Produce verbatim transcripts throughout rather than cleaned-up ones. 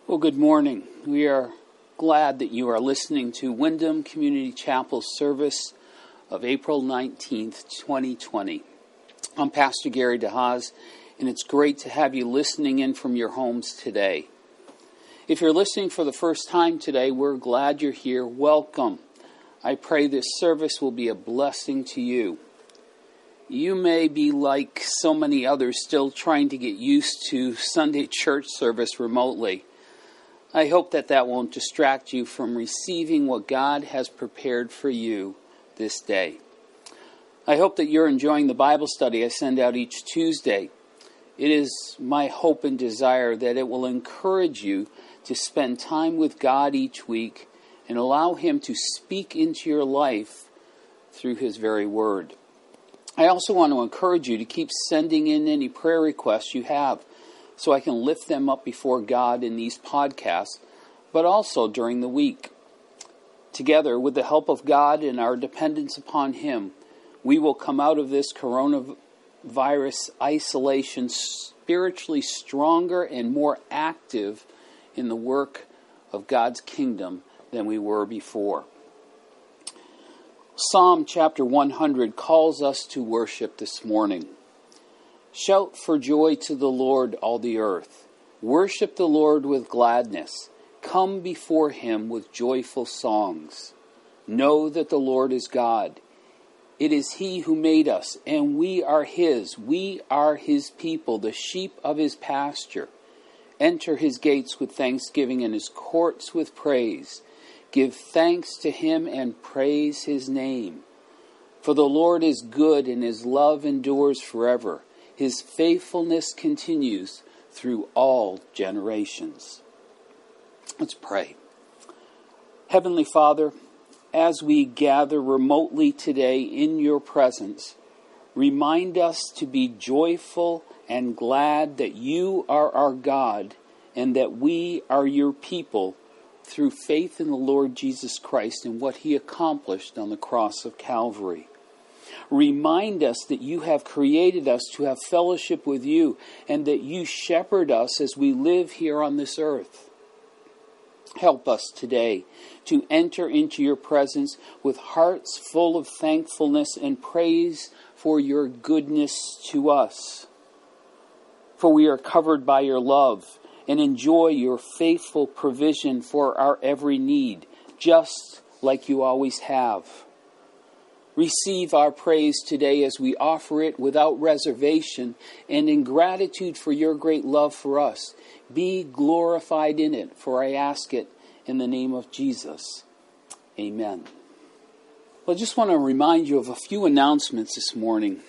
Well, good morning. We are glad that you are listening to Wyndham Community Chapel service of April nineteenth, twenty twenty. I'm Pastor Gary DeHaas, and it's great to have you listening in from your homes today. If you're listening for the first time today, we're glad you're here. Welcome. I pray this service will be a blessing to you. You may be like so many others still trying to get used to Sunday church service remotely. I hope that that won't distract you from receiving what God has prepared for you this day. I hope that you're enjoying the Bible study I send out each Tuesday. It is my hope and desire that it will encourage you to spend time with God each week and allow Him to speak into your life through His very Word. I also want to encourage you to keep sending in any prayer requests you have, so I can lift them up before God in these podcasts, but also during the week. Together, with the help of God and our dependence upon Him, we will come out of this coronavirus isolation spiritually stronger and more active in the work of God's kingdom than we were before. Psalm chapter one hundred calls us to worship this morning. Shout for joy to the Lord, all the earth. Worship the Lord with gladness. Come before Him with joyful songs. Know that the Lord is God. It is He who made us, and we are His. We are His people, the sheep of His pasture. Enter His gates with thanksgiving and His courts with praise. Give thanks to Him and praise His name. For the Lord is good, and His love endures forever. His faithfulness continues through all generations. Let's pray. Heavenly Father, as we gather remotely today in your presence, remind us to be joyful and glad that you are our God and that we are your people through faith in the Lord Jesus Christ and what He accomplished on the cross of Calvary. Remind us that you have created us to have fellowship with you and that you shepherd us as we live here on this earth. Help us today to enter into your presence with hearts full of thankfulness and praise for your goodness to us. For we are covered by your love and enjoy your faithful provision for our every need, just like you always have. Receive our praise today as we offer it without reservation and in gratitude for your great love for us. Be glorified in it, for I ask it in the name of Jesus. Amen. Well, I just want to remind you of a few announcements this morning.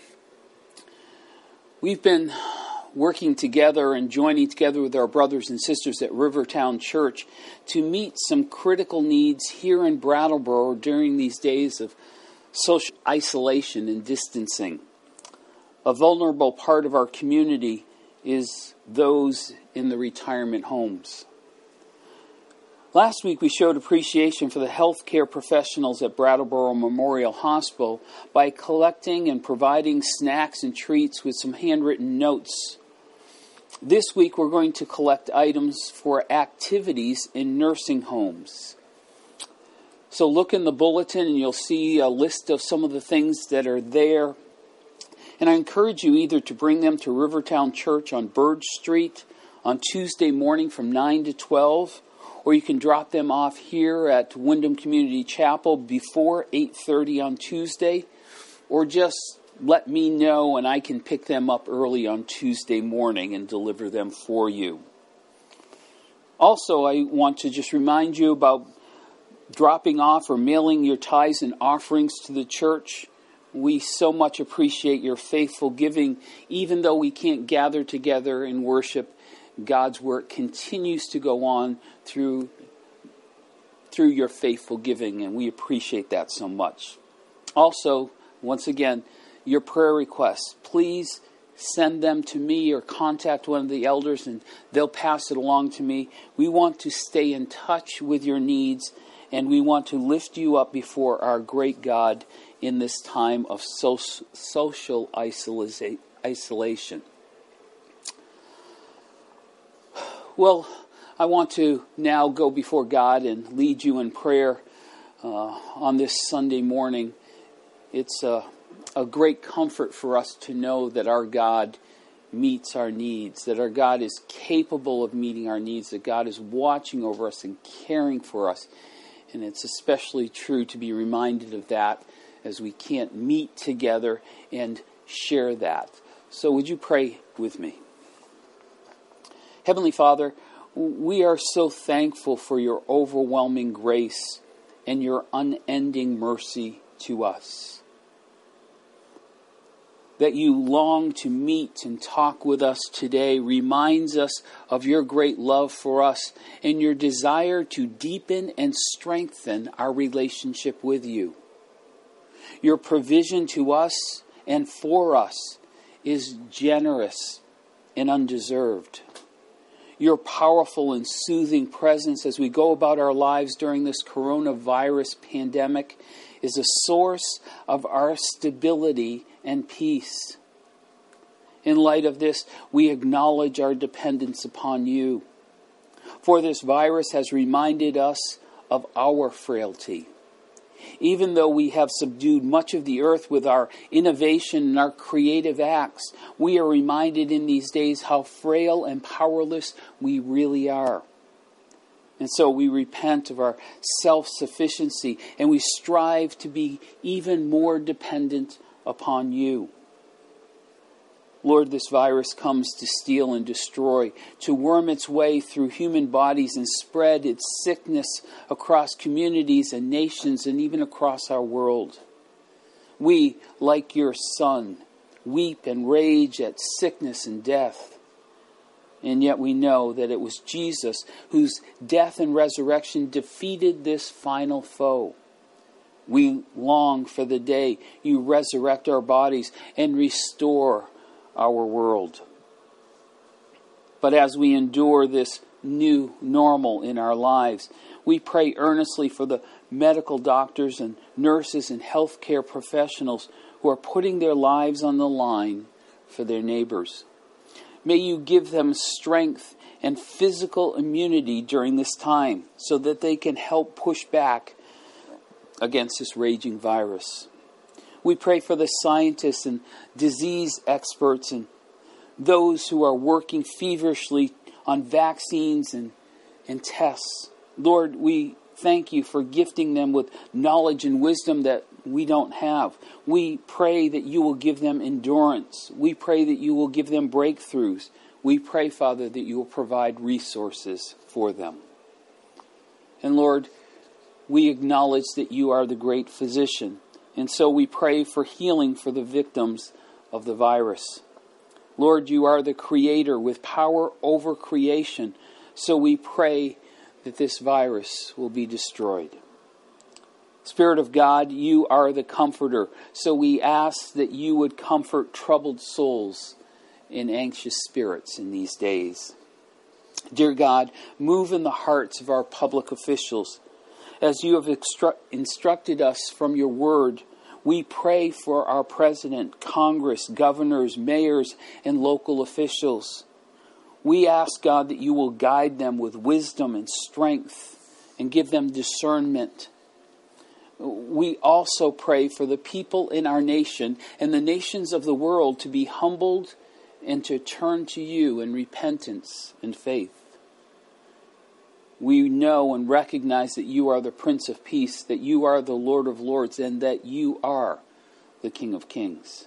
We've been working together and joining together with our brothers and sisters at Rivertown Church to meet some critical needs here in Brattleboro during these days of social isolation and distancing. A vulnerable part of our community is those in the retirement homes. Last week we showed appreciation for the healthcare professionals at Brattleboro Memorial Hospital by collecting and providing snacks and treats with some handwritten notes. This week we're going to collect items for activities in nursing homes. So look in the bulletin and you'll see a list of some of the things that are there. And I encourage you either to bring them to Rivertown Church on Bird Street on Tuesday morning from nine to twelve, or you can drop them off here at Wyndham Community Chapel before eight thirty on Tuesday, or just let me know and I can pick them up early on Tuesday morning and deliver them for you. Also, I want to just remind you about dropping off or mailing your tithes and offerings to the church. We so much appreciate your faithful giving. Even though we can't gather together and worship, God's work continues to go on through, through your faithful giving, and we appreciate that so much. Also, once again, your prayer requests, please send them to me or contact one of the elders and they'll pass it along to me. We want to stay in touch with your needs, and we want to lift you up before our great God in this time of so- social isolation. Well, I want to now go before God and lead you in prayer uh, on this Sunday morning. It's a, a great comfort for us to know that our God meets our needs, that our God is capable of meeting our needs, that God is watching over us and caring for us. And it's especially true to be reminded of that as we can't meet together and share that. So would you pray with me? Heavenly Father, we are so thankful for your overwhelming grace and your unending mercy to us. That you long to meet and talk with us today reminds us of your great love for us and your desire to deepen and strengthen our relationship with you. Your provision to us and for us is generous and undeserved. Your powerful and soothing presence as we go about our lives during this coronavirus pandemic is a source of our stability and peace. In light of this, we acknowledge our dependence upon you. For this virus has reminded us of our frailty. Even though we have subdued much of the earth with our innovation and our creative acts, we are reminded in these days how frail and powerless we really are. And so we repent of our self-sufficiency and we strive to be even more dependent upon you. Lord, this virus comes to steal and destroy, to worm its way through human bodies and spread its sickness across communities and nations and even across our world. We, like your Son, weep and rage at sickness and death. And yet we know that it was Jesus whose death and resurrection defeated this final foe. We long for the day you resurrect our bodies and restore our world. But as we endure this new normal in our lives, we pray earnestly for the medical doctors and nurses and healthcare professionals who are putting their lives on the line for their neighbors. May you give them strength and physical immunity during this time so that they can help push back against this raging virus. We pray for the scientists and disease experts and those who are working feverishly on vaccines and, and tests. Lord, we thank you for gifting them with knowledge and wisdom that we don't have. We pray that you will give them endurance. We pray that you will give them breakthroughs. We pray, Father, that you will provide resources for them. And Lord, we acknowledge that you are the great physician. And so we pray for healing for the victims of the virus. Lord, you are the creator with power over creation. So we pray that this virus will be destroyed. Spirit of God, you are the comforter. So we ask that you would comfort troubled souls and anxious spirits in these days. Dear God, move in the hearts of our public officials. As you have instru- instructed us from your word, we pray for our president, Congress, governors, mayors, and local officials. We ask, God, that you will guide them with wisdom and strength and give them discernment. We also pray for the people in our nation and the nations of the world to be humbled and to turn to you in repentance and faith. We know and recognize that you are the Prince of Peace, that you are the Lord of Lords, and that you are the King of Kings.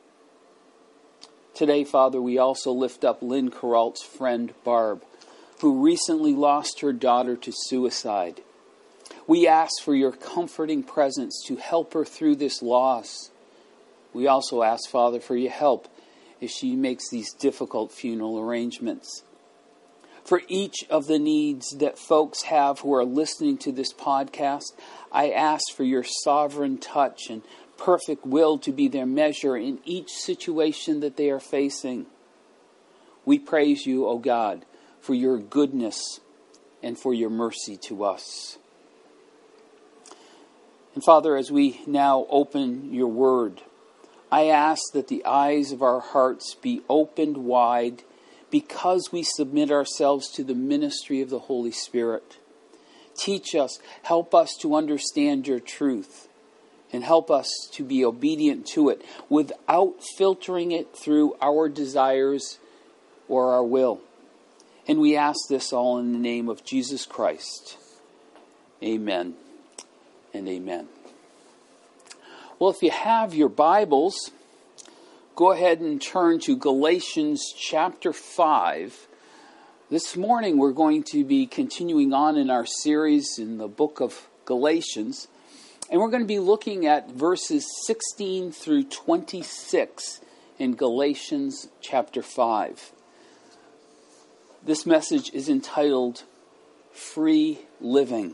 Today, Father, we also lift up Lynn Carrault's friend, Barb, who recently lost her daughter to suicide. We ask for your comforting presence to help her through this loss. We also ask, Father, for your help as she makes these difficult funeral arrangements. For each of the needs that folks have who are listening to this podcast, I ask for your sovereign touch and perfect will to be their measure in each situation that they are facing. We praise you, O God, for your goodness and for your mercy to us. And Father, as we now open your word, I ask that the eyes of our hearts be opened wide. because we submit ourselves to the ministry of the Holy Spirit. Teach us, help us to understand your truth, and help us to be obedient to it without filtering it through our desires or our will. And we ask this all in the name of Jesus Christ. Amen and amen. Well, if you have your Bibles, go ahead and turn to Galatians chapter five. This morning we're going to be continuing on in our series in the book of Galatians. And we're going to be looking at verses sixteen through twenty-six in Galatians chapter five. This message is entitled, Free Living.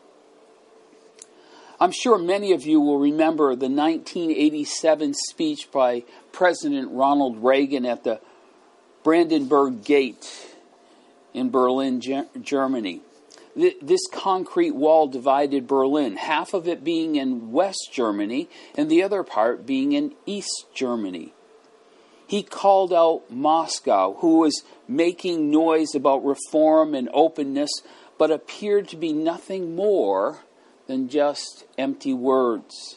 I'm sure many of you will remember the nineteen eighty-seven speech by President Ronald Reagan at the Brandenburg Gate in Berlin, Germany. This concrete wall divided Berlin, half of it being in West Germany and the other part being in East Germany. He called out Moscow, who was making noise about reform and openness, but appeared to be nothing more than just empty words.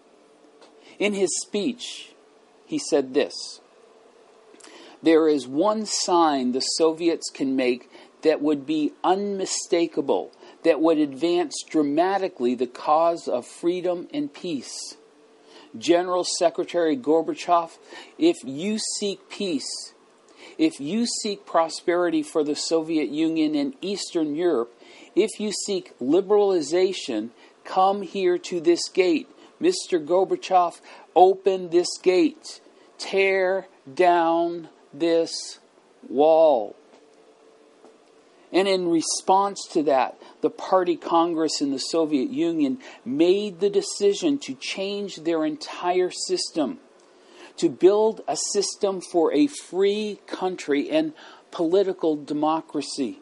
In his speech, he said this: "There is one sign the Soviets can make that would be unmistakable, that would advance dramatically the cause of freedom and peace. General Secretary Gorbachev, if you seek peace, if you seek prosperity for the Soviet Union and Eastern Europe, if you seek liberalization, come here to this gate. Mister Gorbachev, open this gate. Tear down this wall." And in response to that, the Party Congress in the Soviet Union made the decision to change their entire system, to build a system for a free country and political democracy.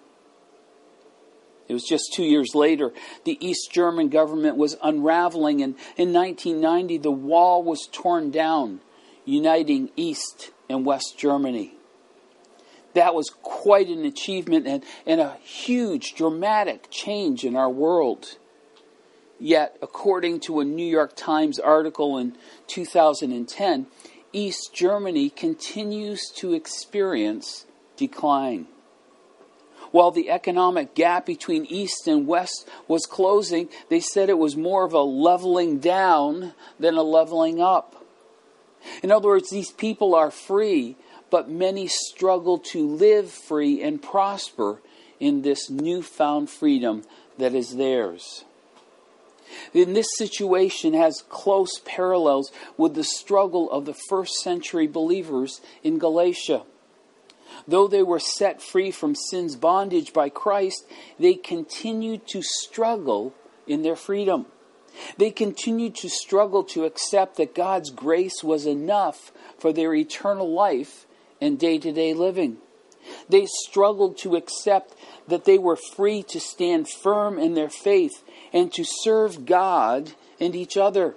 It was just two years later, the East German government was unraveling, and in nineteen ninety, the wall was torn down, uniting East and West Germany. That was quite an achievement and, and a huge, dramatic change in our world. Yet, according to a New York Times article in two thousand ten, East Germany continues to experience decline. While the economic gap between East and West was closing, they said it was more of a leveling down than a leveling up. In other words, these people are free, but many struggle to live free and prosper in this newfound freedom that is theirs. And this situation has close parallels with the struggle of the first century believers in Galatia. Though they were set free from sin's bondage by Christ, they continued to struggle in their freedom. They continued to struggle to accept that God's grace was enough for their eternal life and day-to-day living. They struggled to accept that they were free to stand firm in their faith and to serve God and each other.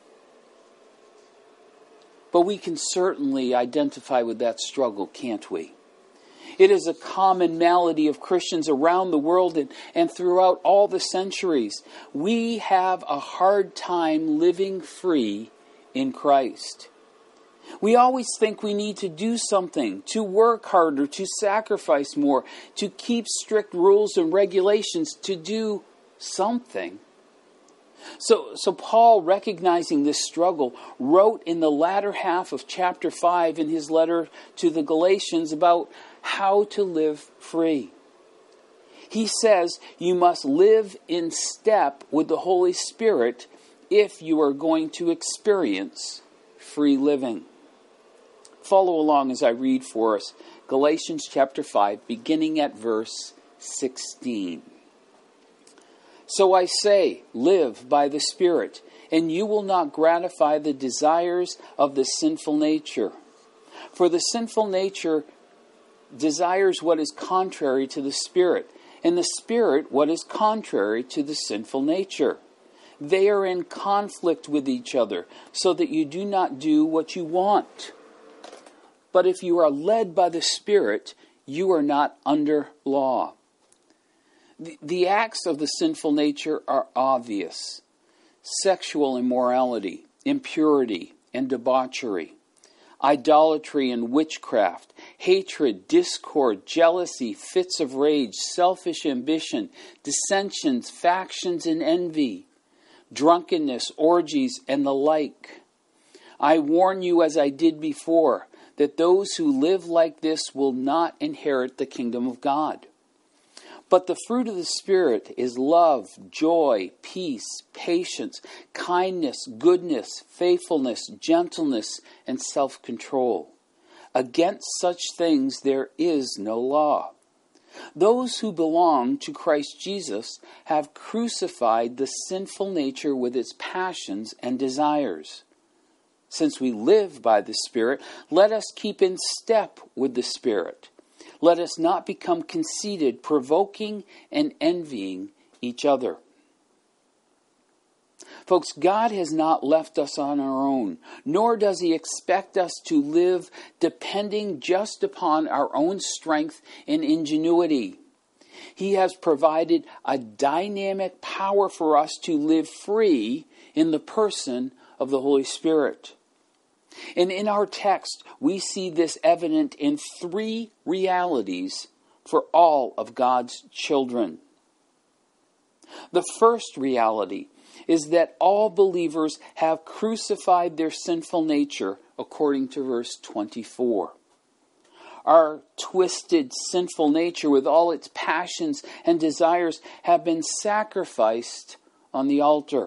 But we can certainly identify with that struggle, can't we? It is a common malady of Christians around the world and, and throughout all the centuries. We have a hard time living free in Christ. We always think we need to do something, to work harder, to sacrifice more, to keep strict rules and regulations, to do something. So, so Paul, recognizing this struggle, wrote in the latter half of chapter five in his letter to the Galatians about how to live free. He says you must live in step with the Holy Spirit if you are going to experience free living. Follow along as I read for us Galatians chapter five, beginning at verse sixteen. "So I say, live by the Spirit, and you will not gratify the desires of the sinful nature. For the sinful nature desires what is contrary to the Spirit, and the Spirit what is contrary to the sinful nature. They are in conflict with each other, so that you do not do what you want. But if you are led by the Spirit, you are not under law. The, the acts of the sinful nature are obvious. Sexual immorality, impurity, and debauchery, idolatry and witchcraft, hatred, discord, jealousy, fits of rage, selfish ambition, dissensions, factions, and envy, drunkenness, orgies, and the like. I warn you, as I did before, that those who live like this will not inherit the kingdom of God. But the fruit of the Spirit is love, joy, peace, patience, kindness, goodness, faithfulness, gentleness, and self-control. Against such things there is no law. Those who belong to Christ Jesus have crucified the sinful nature with its passions and desires. Since we live by the Spirit, let us keep in step with the Spirit. Let us not become conceited, provoking and envying each other. Folks, God has not left us on our own, nor does He expect us to live depending just upon our own strength and ingenuity. He has provided a dynamic power for us to live free in the person of the Holy Spirit. And in our text, we see this evident in three realities for all of God's children. The first reality is that all believers have crucified their sinful nature, according to verse twenty-four. Our twisted sinful nature with all its passions and desires have been sacrificed on the altar.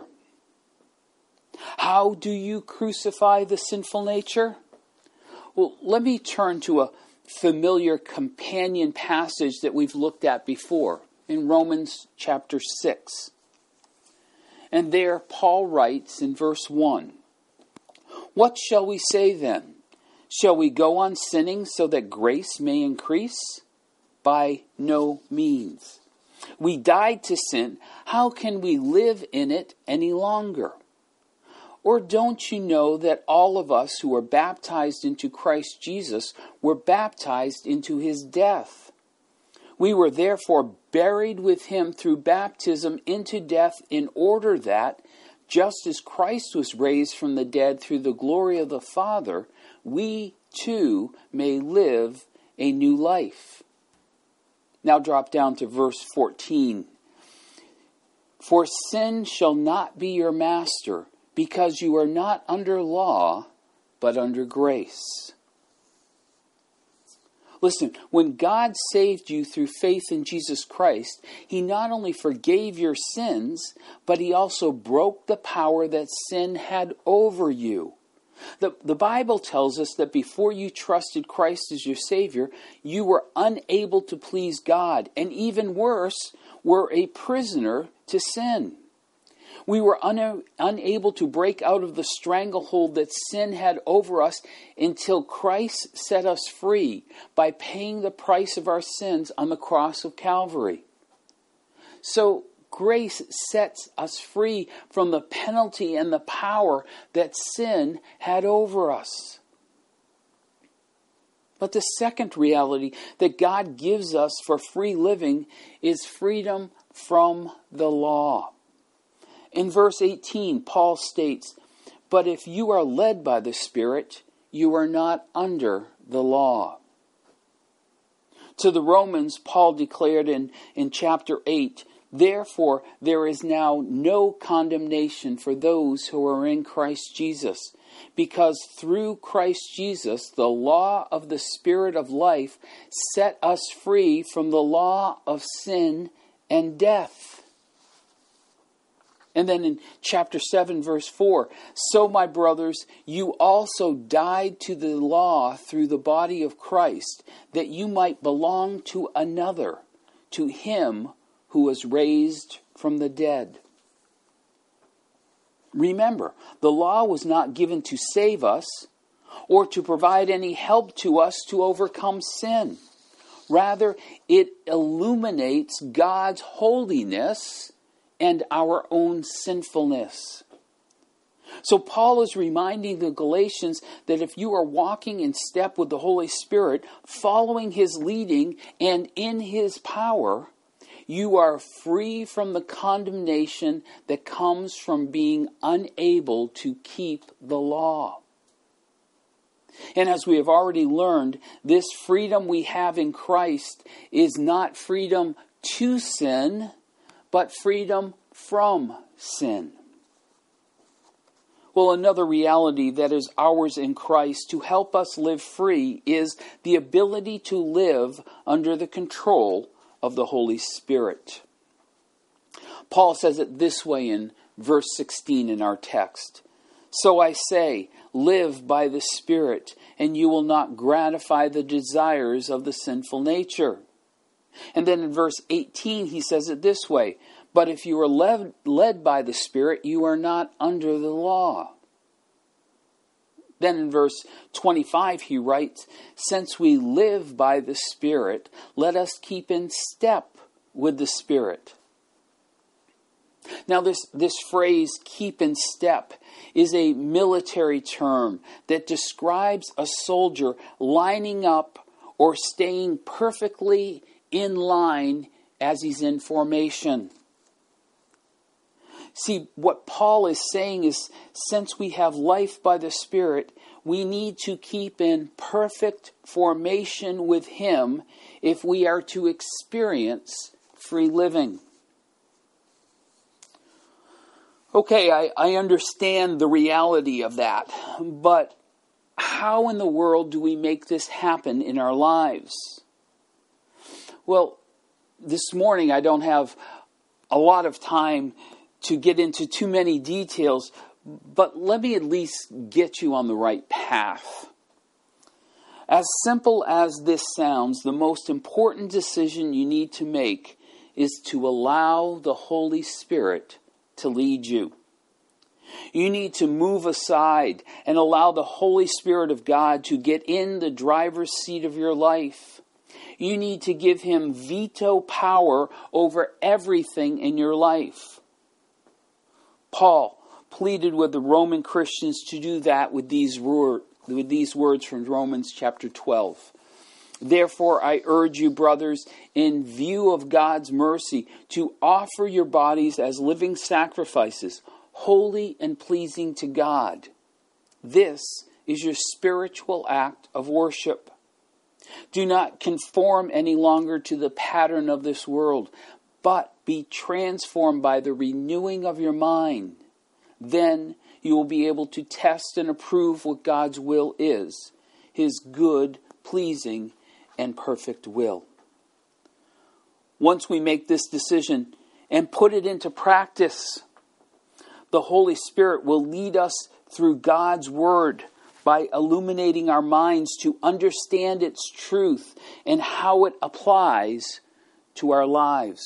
How do you crucify the sinful nature? Well, let me turn to a familiar companion passage that we've looked at before in Romans chapter six. And there Paul writes in verse one, "What shall we say then? Shall we go on sinning so that grace may increase? By no means. We died to sin. How can we live in it any longer? Or don't you know that all of us who were baptized into Christ Jesus were baptized into His death? We were therefore buried with Him through baptism into death, in order that, just as Christ was raised from the dead through the glory of the Father, we too may live a new life." Now drop down to verse fourteen. "For sin shall not be your master, because you are not under law, but under grace." Listen, when God saved you through faith in Jesus Christ, He not only forgave your sins, but He also broke the power that sin had over you. The, the Bible tells us that before you trusted Christ as your Savior, you were unable to please God, and even worse, were a prisoner to sin. We were un- unable to break out of the stranglehold that sin had over us until Christ set us free by paying the price of our sins on the cross of Calvary. So grace sets us free from the penalty and the power that sin had over us. But the second reality that God gives us for free living is freedom from the law. In verse eighteen, Paul states, "But if you are led by the Spirit, you are not under the law." To the Romans, Paul declared in, in chapter eight, "Therefore there is now no condemnation for those who are in Christ Jesus, because through Christ Jesus the law of the Spirit of life set us free from the law of sin and death." And then in chapter seven, verse four, "So, my brothers, you also died to the law through the body of Christ, that you might belong to another, to Him who was raised from the dead." Remember, the law was not given to save us or to provide any help to us to overcome sin. Rather, it illuminates God's holiness and our own sinfulness. So Paul is reminding the Galatians that if you are walking in step with the Holy Spirit, following His leading and in His power, you are free from the condemnation that comes from being unable to keep the law. And as we have already learned, this freedom we have in Christ is not freedom to sin, but freedom from sin. Well, another reality that is ours in Christ to help us live free is the ability to live under the control of the Holy Spirit. Paul says it this way in verse sixteen in our text. So I say, live by the Spirit, and you will not gratify the desires of the sinful nature. And then in verse eighteen, he says it this way. But if you are led, led by the Spirit, you are not under the law. Then in verse twenty-five, he writes, since we live by the Spirit, let us keep in step with the Spirit. Now this, this phrase, keep in step, is a military term that describes a soldier lining up or staying perfectly in line as he's in formation. See, what Paul is saying is, since we have life by the Spirit, we need to keep in perfect formation with Him if we are to experience free living. Okay, I, I understand the reality of that, but how in the world do we make this happen in our lives? Well, this morning I don't have a lot of time to get into too many details, but let me at least get you on the right path. As simple as this sounds, the most important decision you need to make is to allow the Holy Spirit to lead you. You need to move aside and allow the Holy Spirit of God to get in the driver's seat of your life. You need to give Him veto power over everything in your life. Paul pleaded with the Roman Christians to do that with these, word, with these words from Romans chapter twelve. Therefore, I urge you, brothers, in view of God's mercy, to offer your bodies as living sacrifices, holy and pleasing to God. This is your spiritual act of worship. Do not conform any longer to the pattern of this world, but be transformed by the renewing of your mind. Then you will be able to test and approve what God's will is, His good, pleasing, and perfect will. Once we make this decision and put it into practice, the Holy Spirit will lead us through God's Word by illuminating our minds to understand its truth and how it applies to our lives.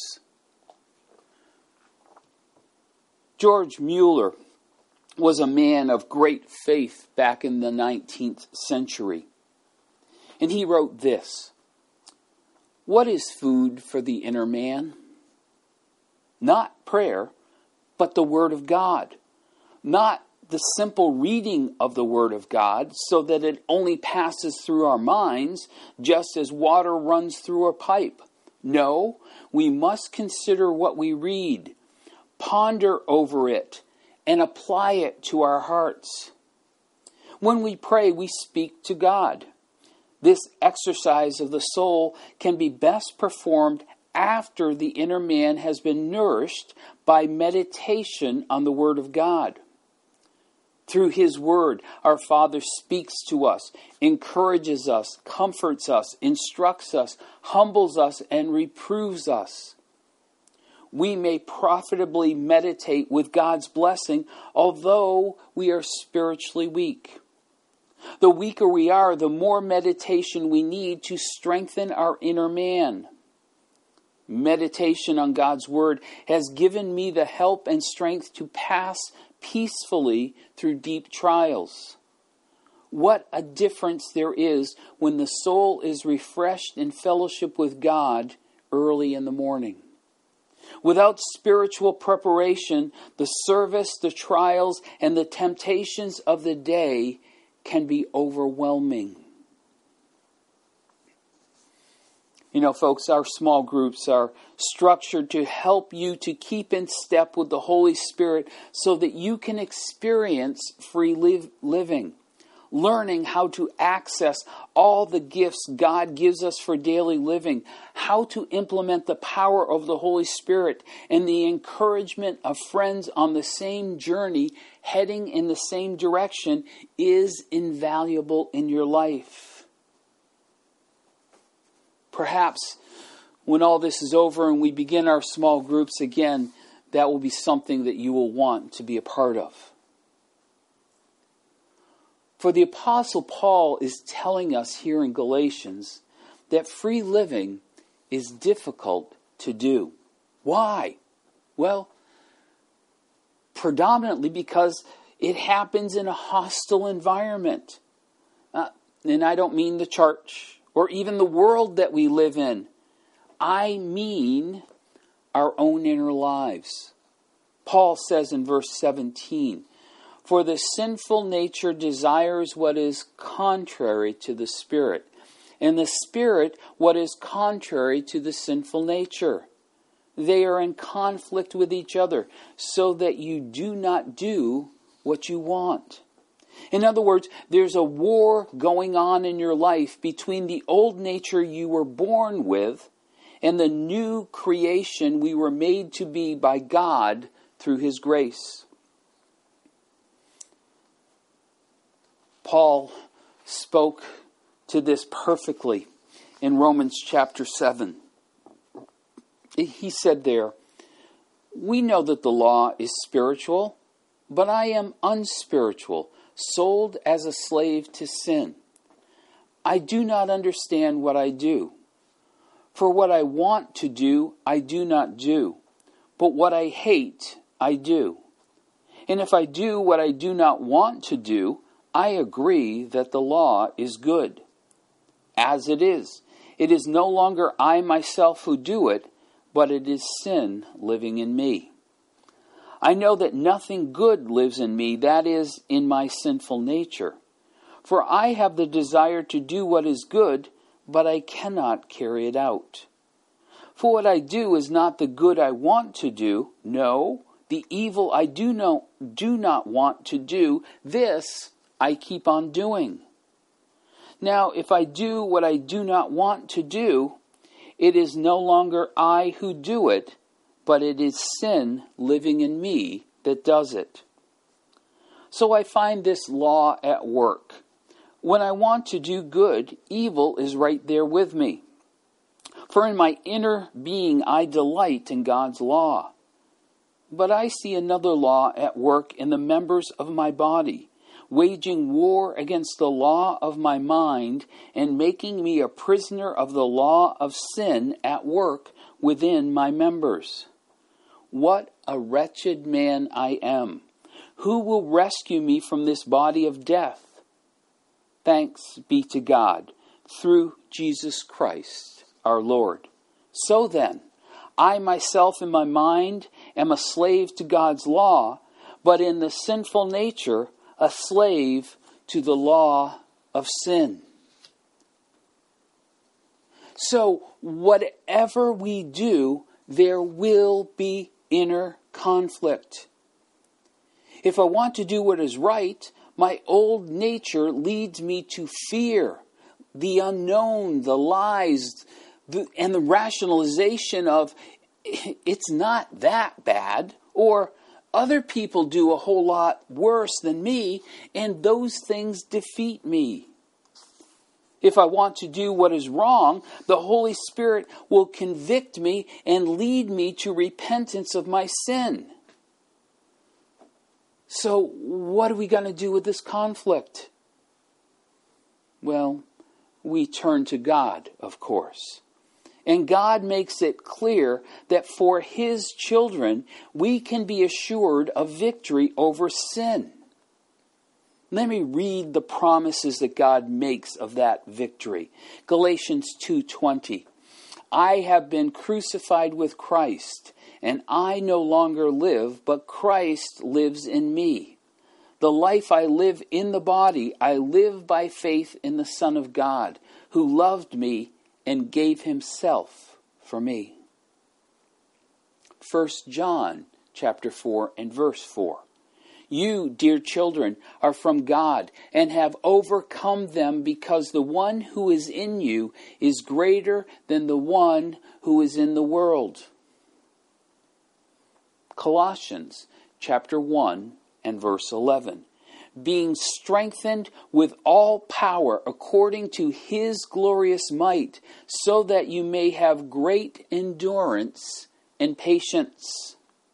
George Mueller was a man of great faith back in the nineteenth century. And he wrote this: what is food for the inner man? Not prayer, but the Word of God. Not the simple reading of the Word of God so that it only passes through our minds just as water runs through a pipe. No, we must consider what we read, ponder over it, and apply it to our hearts. When we pray, we speak to God. This exercise of the soul can be best performed after the inner man has been nourished by meditation on the Word of God. Through His Word, our Father speaks to us, encourages us, comforts us, instructs us, humbles us, and reproves us. We may profitably meditate with God's blessing, although we are spiritually weak. The weaker we are, the more meditation we need to strengthen our inner man. Meditation on God's Word has given me the help and strength to pass peacefully through deep trials. What a difference there is when the soul is refreshed in fellowship with God early in the morning. Without spiritual preparation, the service, the trials, and the temptations of the day can be overwhelming. You know, folks, our small groups are structured to help you to keep in step with the Holy Spirit so that you can experience free live, living, learning how to access all the gifts God gives us for daily living, how to implement the power of the Holy Spirit, and the encouragement of friends on the same journey, heading in the same direction, is invaluable in your life. Perhaps when all this is over and we begin our small groups again, that will be something that you will want to be a part of. For the Apostle Paul is telling us here in Galatians that free living is difficult to do. Why? Well, predominantly because it happens in a hostile environment. Uh, and I don't mean the church or even the world that we live in. I mean our own inner lives. Paul says in verse seventeen, "For the sinful nature desires what is contrary to the Spirit, and the Spirit what is contrary to the sinful nature. They are in conflict with each other, so that you do not do what you want." In other words, there's a war going on in your life between the old nature you were born with and the new creation we were made to be by God through His grace. Paul spoke to this perfectly in Romans chapter seven. He said there, "We know that the law is spiritual, but I am unspiritual, sold as a slave to sin. I do not understand what I do. For what I want to do, I do not do. But what I hate, I do. And if I do what I do not want to do, I agree that the law is good. As it is, it is no longer I myself who do it, but it is sin living in me. I know that nothing good lives in me, that is, in my sinful nature. For I have the desire to do what is good, but I cannot carry it out. For what I do is not the good I want to do, no, the evil I do, no, do not want to do, this I keep on doing. Now, if I do what I do not want to do, it is no longer I who do it, but it is sin living in me that does it. So I find this law at work. When I want to do good, evil is right there with me. For in my inner being I delight in God's law. But I see another law at work in the members of my body, waging war against the law of my mind and making me a prisoner of the law of sin at work within my members. What a wretched man I am! Who will rescue me from this body of death? Thanks be to God, through Jesus Christ our Lord. So then, I myself in my mind am a slave to God's law, but in the sinful nature, a slave to the law of sin. So, whatever we do, there will be inner conflict. If I want to do what is right, my old nature leads me to fear, the unknown, the lies, the, and the rationalization of it's not that bad, or other people do a whole lot worse than me, and those things defeat me. If I want to do what is wrong, the Holy Spirit will convict me and lead me to repentance of my sin. So, what are we going to do with this conflict? Well, we turn to God, of course. And God makes it clear that for His children, we can be assured of victory over sin. Let me read the promises that God makes of that victory. Galatians two twenty. I have been crucified with Christ, And I no longer live, but Christ lives in me. The life I live in the body, I live by faith in the Son of God, who loved me and gave himself for me. First John chapter four and verse four. You, dear children, are from God and have overcome them, because the one who is in you is greater than the one who is in the world. Colossians chapter one and verse eleven. Being strengthened with all power according to his glorious might, so that you may have great endurance and patience.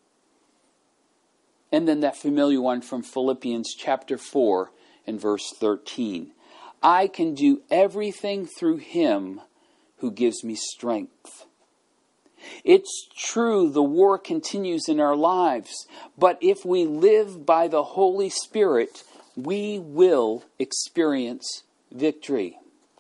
And then that familiar one from Philippians chapter four and verse thirteen. I can do everything through him who gives me strength. It's true the war continues in our lives, but if we live by the Holy Spirit, we will experience victory.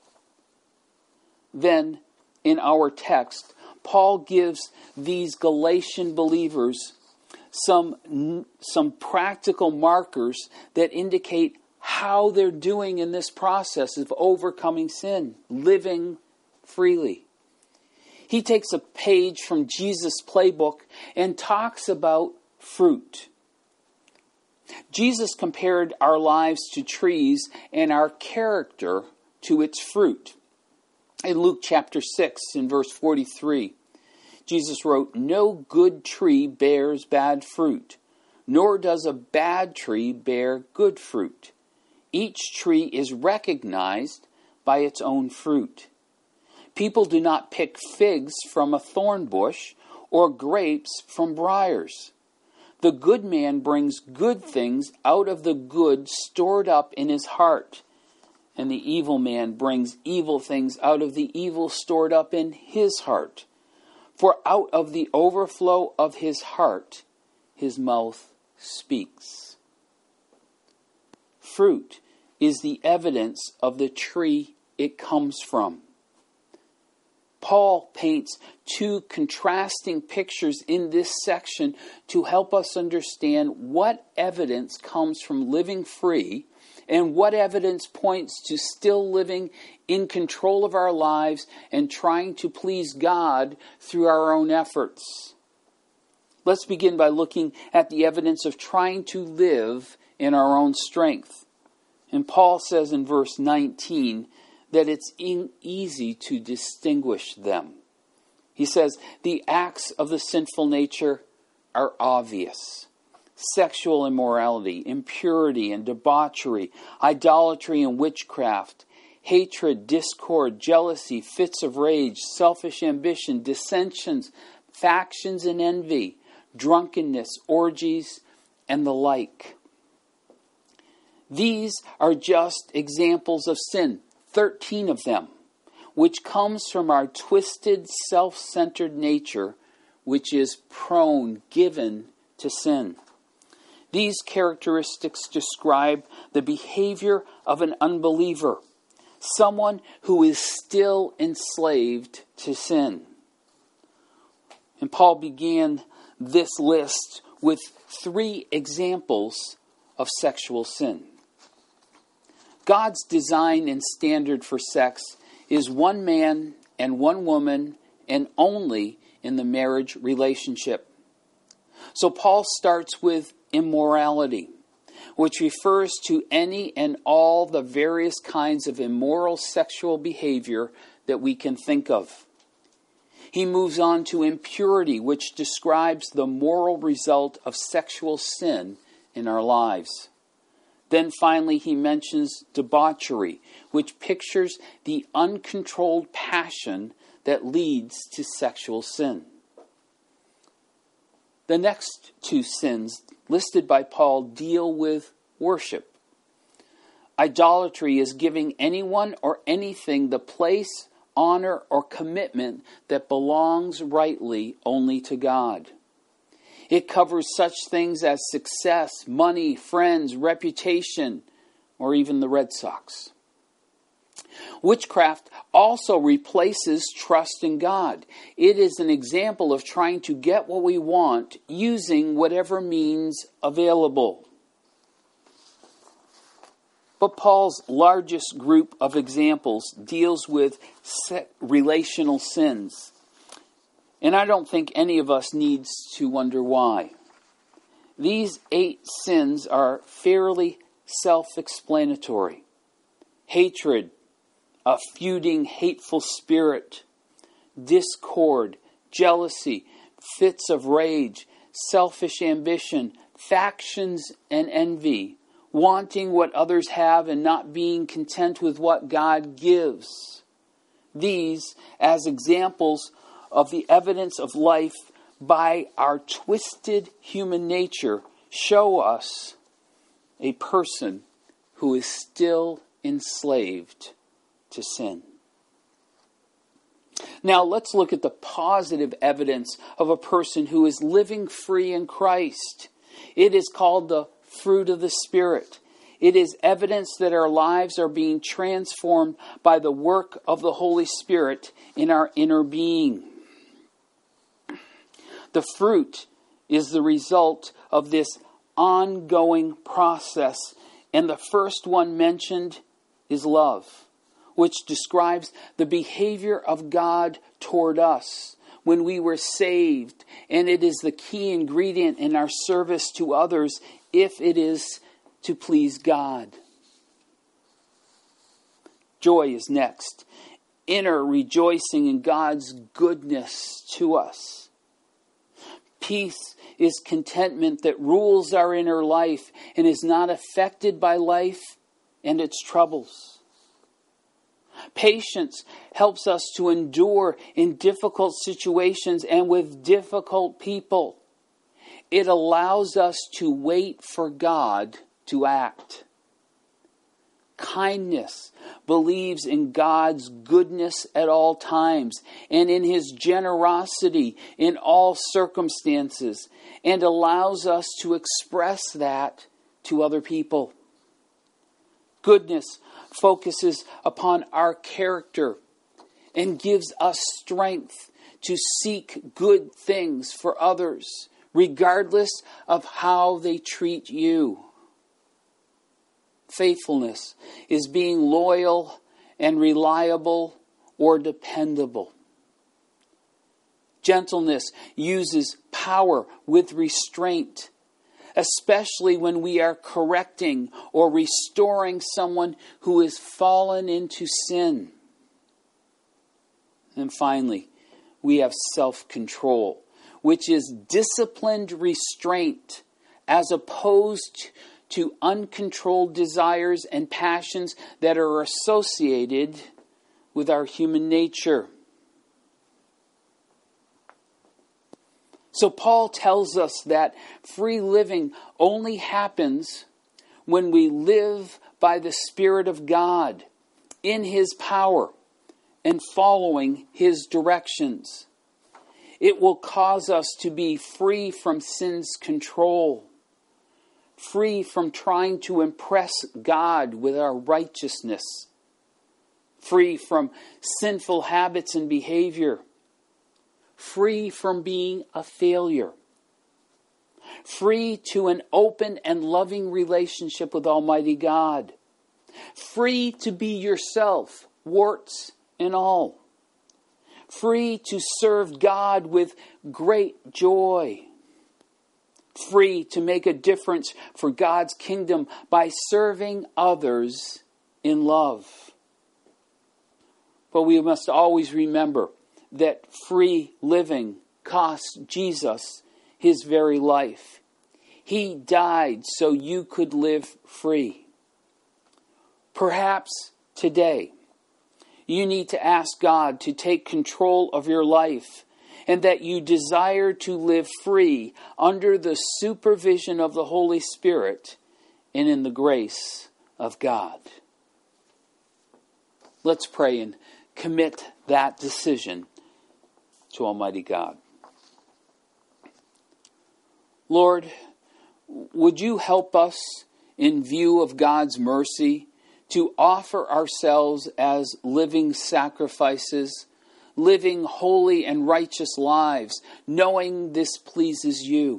Then, in our text, Paul gives these Galatian believers some, some practical markers that indicate how they're doing in this process of overcoming sin, living freely. He takes a page from Jesus' playbook and talks about fruit. Jesus compared our lives to trees and our character to its fruit. In Luke chapter six, in verse forty-three, Jesus wrote, "No good tree bears bad fruit, nor does a bad tree bear good fruit. Each tree is recognized by its own fruit. People do not pick figs from a thorn bush or grapes from briars. The good man brings good things out of the good stored up in his heart, and the evil man brings evil things out of the evil stored up in his heart. For out of the overflow of his heart, his mouth speaks." Fruit is the evidence of the tree it comes from. Paul paints two contrasting pictures in this section to help us understand what evidence comes from living free and what evidence points to still living in control of our lives and trying to please God through our own efforts. Let's begin by looking at the evidence of trying to live in our own strength. And Paul says in verse nineteen that it's in easy to distinguish them. He says, the acts of the sinful nature are obvious. Sexual immorality, impurity and debauchery, idolatry and witchcraft, hatred, discord, jealousy, fits of rage, selfish ambition, dissensions, factions and envy, drunkenness, orgies, and the like. These are just examples of sin, thirteen of them, which comes from our twisted, self-centered nature, which is prone, given to sin. These characteristics describe the behavior of an unbeliever, someone who is still enslaved to sin. And Paul began this list with three examples of sexual sin. God's design and standard for sex is one man and one woman, and only in the marriage relationship. So Paul starts with immorality, which refers to any and all the various kinds of immoral sexual behavior that we can think of. He moves on to impurity, which describes the moral result of sexual sin in our lives. Then finally he mentions debauchery, which pictures the uncontrolled passion that leads to sexual sin. The next two sins listed by Paul deal with worship. Idolatry is giving anyone or anything the place, honor, or commitment that belongs rightly only to God. It covers such things as success, money, friends, reputation, or even the Red Sox. Witchcraft also replaces trust in God. It is an example of trying to get what we want using whatever means available. But Paul's largest group of examples deals with relational sins. And I don't think any of us needs to wonder why. These eight sins are fairly self-explanatory. Hatred, a feuding, hateful spirit, discord, jealousy, fits of rage, selfish ambition, factions and envy, wanting what others have and not being content with what God gives. These, as examples of the evidence of life by our twisted human nature, show us a person who is still enslaved to sin. Now let's look at the positive evidence of a person who is living free in Christ. It is called the fruit of the Spirit. It is evidence that our lives are being transformed by the work of the Holy Spirit in our inner being. The fruit is the result of this ongoing process, and the first one mentioned is love, which describes the behavior of God toward us when we were saved, and it is the key ingredient in our service to others if it is to please God. Joy is next. Inner rejoicing in God's goodness to us. Peace is contentment that rules our inner life and is not affected by life and its troubles. Patience helps us to endure in difficult situations and with difficult people. It allows us to wait for God to act. Kindness believes in God's goodness at all times and in His generosity in all circumstances, and allows us to express that to other people. Goodness focuses upon our character and gives us strength to seek good things for others, regardless of how they treat you. Faithfulness is being loyal and reliable or dependable. Gentleness uses power with restraint, especially when we are correcting or restoring someone who has fallen into sin. And finally, we have self-control, which is disciplined restraint as opposed to uncontrolled desires and passions that are associated with our human nature. So Paul tells us that free living only happens when we live by the Spirit of God in His power and following His directions. It will cause us to be free from sin's control, free from trying to impress God with our righteousness, free from sinful habits and behavior, free from being a failure, free to an open and loving relationship with Almighty God, free to be yourself, warts and all, free to serve God with great joy, free to make a difference for God's kingdom by serving others in love. But we must always remember that free living cost Jesus His very life. He died so you could live free. Perhaps today you need to ask God to take control of your life, and that you desire to live free under the supervision of the Holy Spirit and in the grace of God. Let's pray and commit that decision to Almighty God. Lord, would you help us, in view of God's mercy, to offer ourselves as living sacrifices, living holy and righteous lives, knowing this pleases you.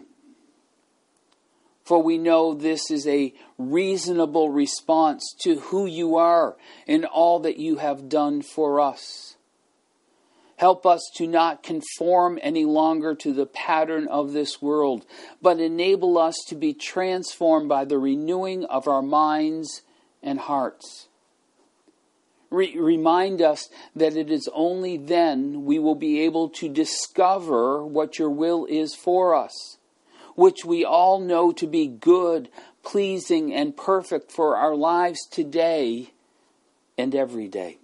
For we know this is a reasonable response to who you are and all that you have done for us. Help us to not conform any longer to the pattern of this world, but enable us to be transformed by the renewing of our minds and hearts. Re- remind us that it is only then we will be able to discover what your will is for us, which we all know to be good, pleasing, and perfect for our lives today and every day.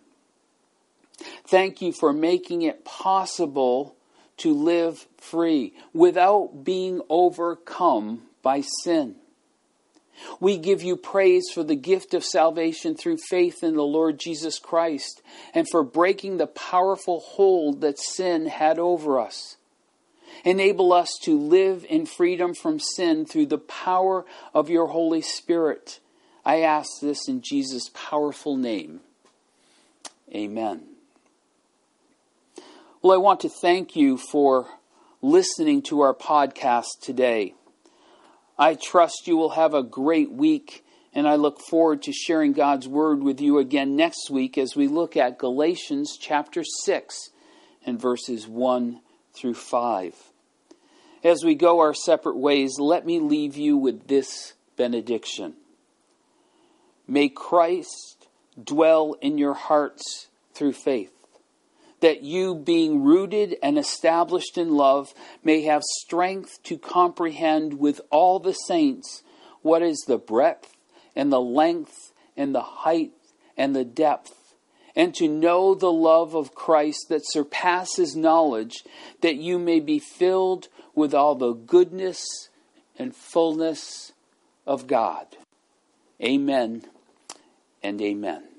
Thank you for making it possible to live free without being overcome by sin. We give you praise for the gift of salvation through faith in the Lord Jesus Christ and for breaking the powerful hold that sin had over us. Enable us to live in freedom from sin through the power of your Holy Spirit. I ask this in Jesus' powerful name. Amen. Well, I want to thank you for listening to our podcast today. I trust you will have a great week, and I look forward to sharing God's Word with you again next week as we look at Galatians chapter six and verses one through five. As we go our separate ways, let me leave you with this benediction. May Christ dwell in your hearts through faith, that you, being rooted and established in love, may have strength to comprehend with all the saints what is the breadth and the length and the height and the depth, and to know the love of Christ that surpasses knowledge, that you may be filled with all the goodness and fullness of God. Amen and amen.